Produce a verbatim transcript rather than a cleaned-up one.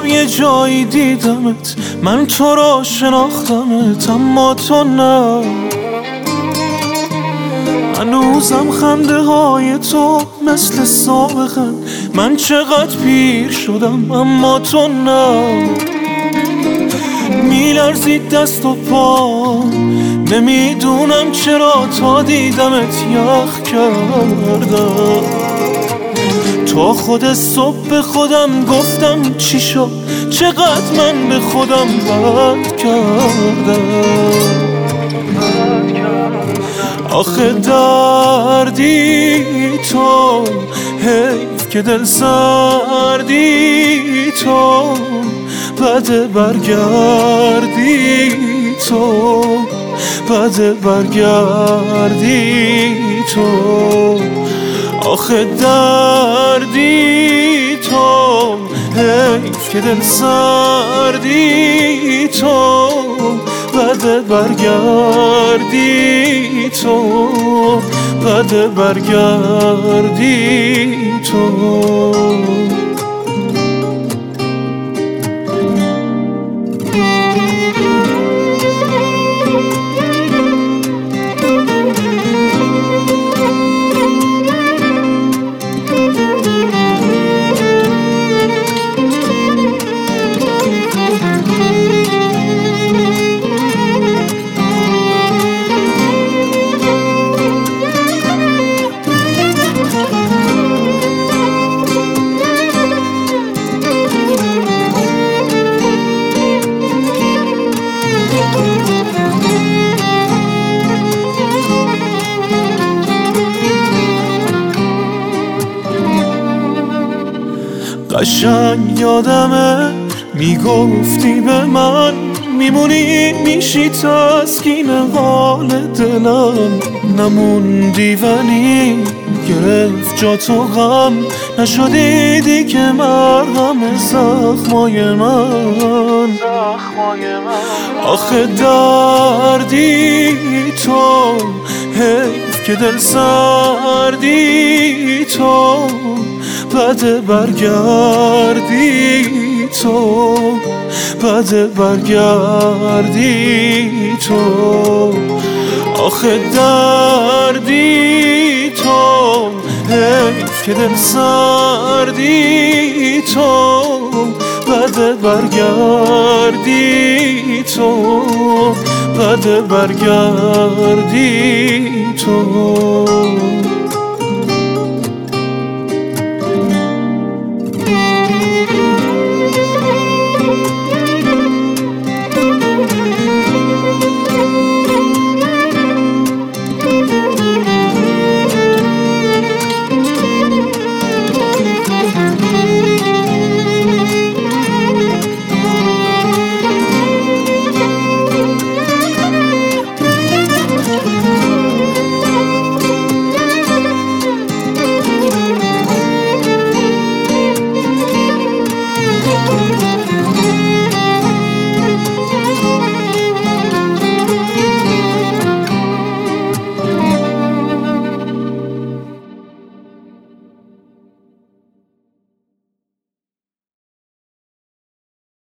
شب یه جایی دیدمت، من تو را شناختمت اما تو نه. هنوزم خنده های تو مثل سابقن، من چقدر پیر شدم اما تو نه. میلرزید دست و پا، نمیدونم چرا تا دیدمت یخ کردم. تا خود صبح به خودم گفتم چی شد، چقدر من به خودم بد کردم. آخه دردی تو، حیف که دل سردی تو، بده برگردی تو، بده برگردی تو. آخه دردی تو، حیف که دل سردی تو، بده برگردی تو، بده برگردی تو. قشنگ یادمه میگفتی به من، میمونی میشی تسکین حال دلم. نموندی ولی گرفت جا تو غم، نشدی دیگه مرهم زخمای من. آخه دردی تو، حیف که دل سردی تو، بده برگردی تو، بده برگردی تو. آخه دردی تو، حیف که دل سردی تو، بده برگردی تو، بده برگردی تو.